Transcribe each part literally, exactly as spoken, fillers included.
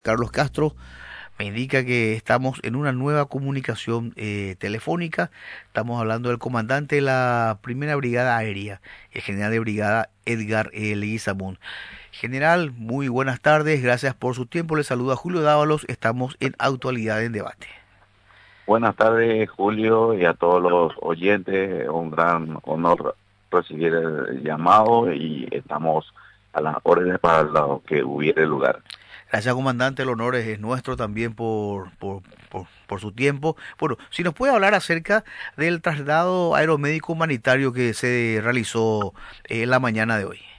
Carlos Castro me indica que estamos en una nueva comunicación eh, telefónica. Estamos hablando del comandante de la Primera Brigada Aérea, el general de brigada Edgar eh, Leguizamón. General, muy buenas tardes, gracias por su tiempo. Le saluda Julio Dávalos, estamos en Actualidad en Debate. Buenas tardes, Julio, y a todos los oyentes. Un gran honor recibir el llamado y estamos a las órdenes para lo que hubiere lugar. Gracias, comandante, el honor es, es nuestro también por, por, por, por su tiempo. Bueno, si nos puede hablar acerca del traslado aeromédico humanitario que se realizó eh, la mañana de hoy.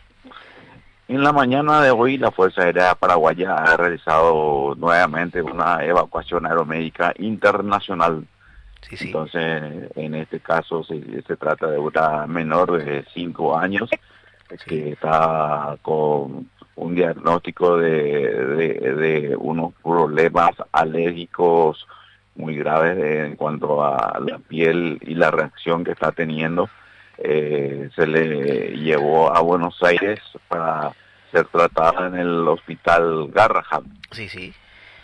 En la mañana de hoy, la Fuerza Aérea Paraguaya ha realizado nuevamente una evacuación aeromédica internacional. Sí, sí. Entonces, en este caso se, se trata de una menor de cinco años Sí. que está con un diagnóstico de, de, de unos problemas alérgicos muy graves en cuanto a la piel y la reacción que está teniendo. Eh, se le llevó a Buenos Aires para ser tratada en el hospital Garrahan. Sí, sí,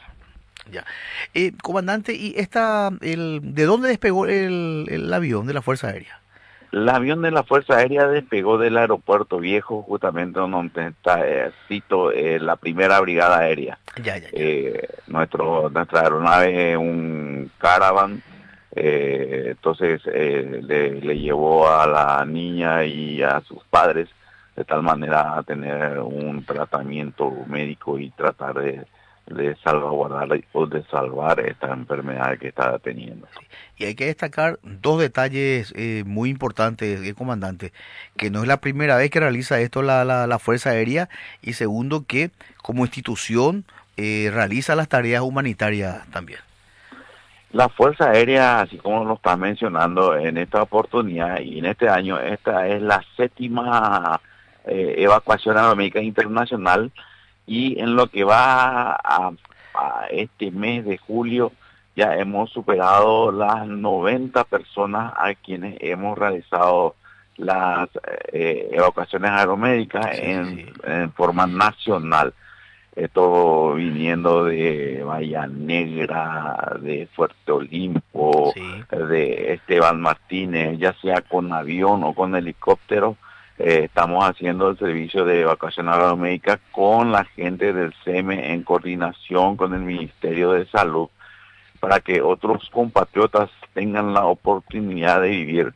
ya. Eh, comandante, ¿y esta, el, de dónde despegó el, el avión de la Fuerza Aérea? El avión de la Fuerza Aérea despegó del aeropuerto viejo, justamente donde está, eh, cito, eh, la primera brigada aérea. Ya, ya, ya. Eh, nuestro, nuestra aeronave es un Caravan, eh, entonces eh, le, le llevó a la niña y a sus padres de tal manera a tener un tratamiento médico y tratar de, de salvaguardar o de salvar esta enfermedad que está teniendo. Sí. Y hay que destacar dos detalles eh, muy importantes, eh, comandante, que no es la primera vez que realiza esto la, la, la Fuerza Aérea, y segundo, que como institución eh, realiza las tareas humanitarias también. La Fuerza Aérea, así como lo está mencionando en esta oportunidad y en este año, esta es la séptima eh, evacuación aeromédica internacional y en lo que va a, a este mes de julio ya hemos superado las noventa personas a quienes hemos realizado las eh, evacuaciones aeromédicas Sí, sí, en, sí. en forma nacional. Esto viniendo de Bahía Negra, de Fuerte Olimpo, Sí, de Esteban Martínez, ya sea con avión o con helicóptero. Eh, estamos haciendo el servicio de evacuación aeromédica con la gente del C E M E en coordinación con el Ministerio de Salud para que otros compatriotas tengan la oportunidad de vivir.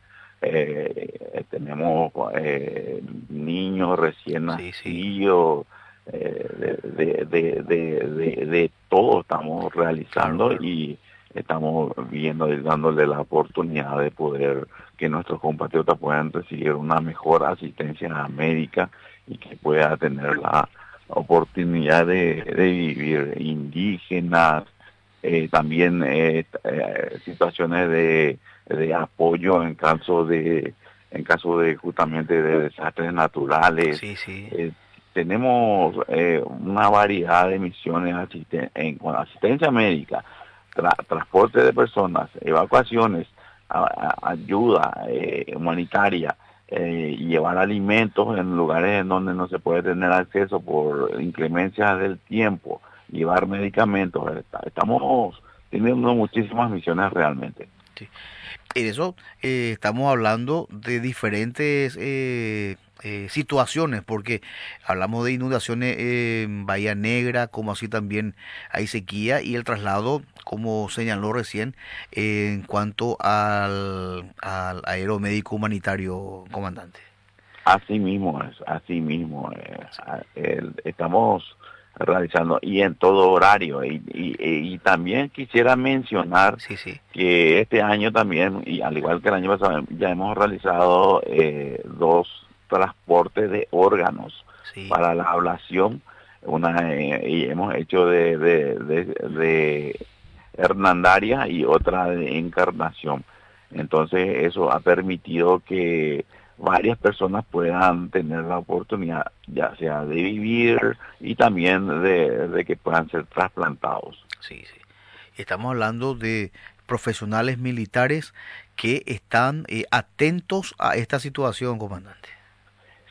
Eh, tenemos eh, niños recién sí, sí. nacidos, eh, de, de, de, de, de todo estamos Claro, realizando claro. y estamos viendo y dándole la oportunidad de poder que nuestros compatriotas puedan recibir una mejor asistencia médica y que pueda tener la oportunidad de, de vivir indígenas, eh, también eh, eh, situaciones de, de apoyo en caso de en caso de justamente de desastres naturales. Sí, sí. Eh, tenemos eh, una variedad de misiones asisten en con asistencia médica, tra transporte de personas, evacuaciones, a, a, ayuda eh, humanitaria, eh, y llevar alimentos en lugares en donde no se puede tener acceso por inclemencias del tiempo, llevar medicamentos. Estamos teniendo muchísimas misiones realmente. Sí. En eso eh, estamos hablando de diferentes eh, eh, situaciones, porque hablamos de inundaciones en Bahía Negra, como así también hay sequía y el traslado, como señaló recién, eh, en cuanto al, al aeromédico humanitario, comandante. Así mismo es, así mismo es. Sí, A- el- estamos realizando y en todo horario. Y, y, y también quisiera mencionar sí, sí, que este año también, y al igual que el año pasado, ya hemos realizado eh, dos transportes de órganos sí. para la ablación. Una eh, y hemos hecho de, de, de, de Hernandaria y otra de Encarnación. Entonces eso ha permitido que varias personas puedan tener la oportunidad ya sea de vivir y también de, de que puedan ser trasplantados. Sí, sí. Estamos hablando de profesionales militares que están eh, atentos a esta situación, comandante.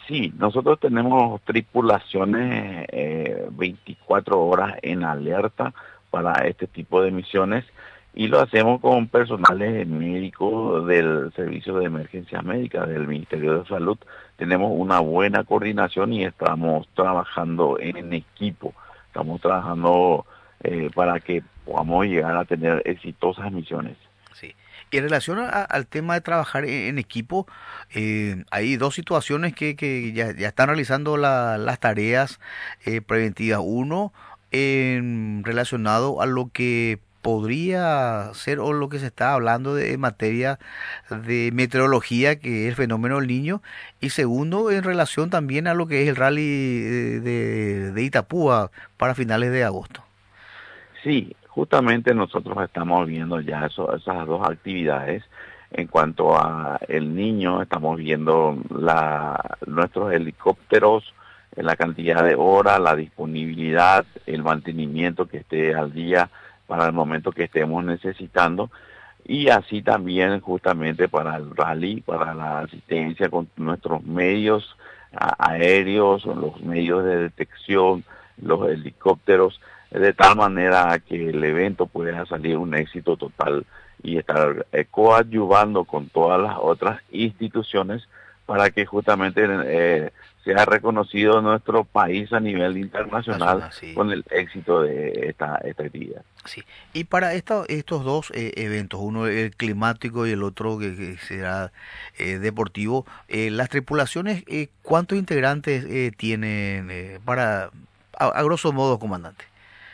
Sí, nosotros tenemos tripulaciones eh, veinticuatro horas en alerta para este tipo de misiones y lo hacemos con personales médicos del Servicio de Emergencia Médica del Ministerio de Salud. Tenemos una buena coordinación y estamos trabajando en equipo. Estamos trabajando eh, para que podamos llegar a tener exitosas misiones. Sí. Y en relación a- al tema de trabajar en, en equipo, eh, hay dos situaciones que, que ya, ya están realizando la- las tareas eh, preventivas. Uno, en- relacionado a lo que podría ser o lo que se está hablando de en materia de meteorología, que es el fenómeno del Niño. Y segundo, en relación también a lo que es el rally de, de de Itapúa para finales de agosto. Sí, justamente nosotros estamos viendo ya eso, esas dos actividades. En cuanto a el niño, estamos viendo la, nuestros helicópteros, eh, la cantidad de horas, la disponibilidad, el mantenimiento que esté al día para el momento que estemos necesitando. Y así también justamente para el rally, para la asistencia con nuestros medios a- aéreos, los medios de detección, los helicópteros, de tal manera que el evento pueda salir un éxito total y estar eh, coadyuvando con todas las otras instituciones para que justamente eh, sea reconocido nuestro país a nivel internacional Nacional, sí. con el éxito de esta, esta actividad. Sí, y para esta- estos dos eh, eventos, uno el climático y el otro que, que será eh, deportivo, eh, las tripulaciones, eh, ¿cuántos integrantes eh, tienen eh, para, a, a grosso modo, comandante?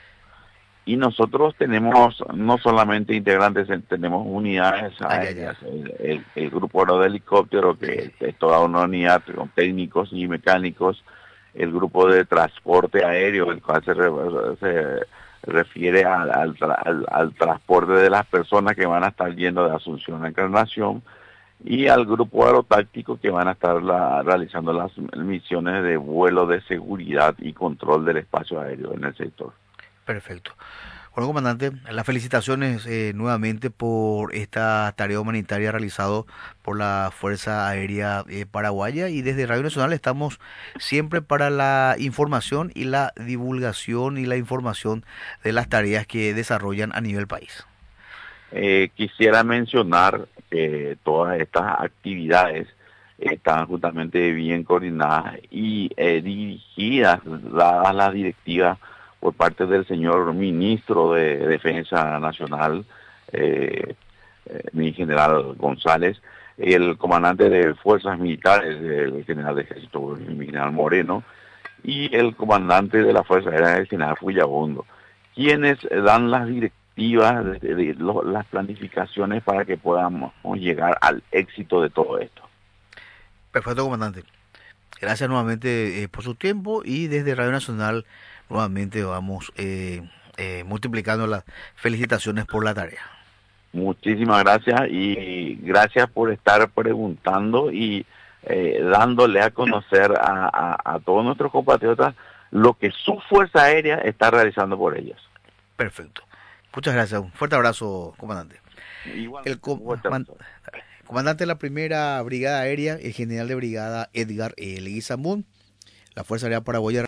Y nosotros tenemos no solamente integrantes, eh, tenemos unidades Ah, ya, ya. aéreas, el, el- el grupo aero de helicóptero, Sí, que sí. es toda una unidad con técnicos y mecánicos, el grupo de transporte aéreo, el cual se, re- se refiere al, al, tra- al- al transporte de las personas que van a estar yendo de Asunción a Encarnación, y al grupo aerotáctico que van a estar la- realizando las misiones de vuelo de seguridad y control del espacio aéreo en el sector. Perfecto. Bueno, comandante, las felicitaciones eh, nuevamente por esta tarea humanitaria realizado por la Fuerza Aérea eh, Paraguaya, y desde Radio Nacional estamos siempre para la información y la divulgación y la información de las tareas que desarrollan a nivel país. Eh, quisiera mencionar que todas estas actividades están justamente bien coordinadas y eh, dirigidas, dadas las directivas por parte del señor ministro de Defensa Nacional, eh, eh, mi general González, el comandante de Fuerzas Militares, el general de Ejército, mi general Moreno, y el comandante de la Fuerza Aérea, el general Fuyabondo, quienes dan las directivas, de, de- de lo- las planificaciones para que podamos llegar al éxito de todo esto. Perfecto, comandante. Gracias nuevamente eh, por su tiempo, y desde Radio Nacional nuevamente vamos eh, eh, multiplicando las felicitaciones por la tarea. Muchísimas gracias y gracias por estar preguntando y eh, dándole a conocer a, a- a todos nuestros compatriotas lo que su Fuerza Aérea está realizando por ellos. Perfecto. Muchas gracias. Un fuerte abrazo, comandante. El Igualmente, un com- fuerte man- abrazo. comandante de la primera brigada aérea, el general de brigada Edgar E. Leguizamón, la Fuerza Aérea Paraguaya.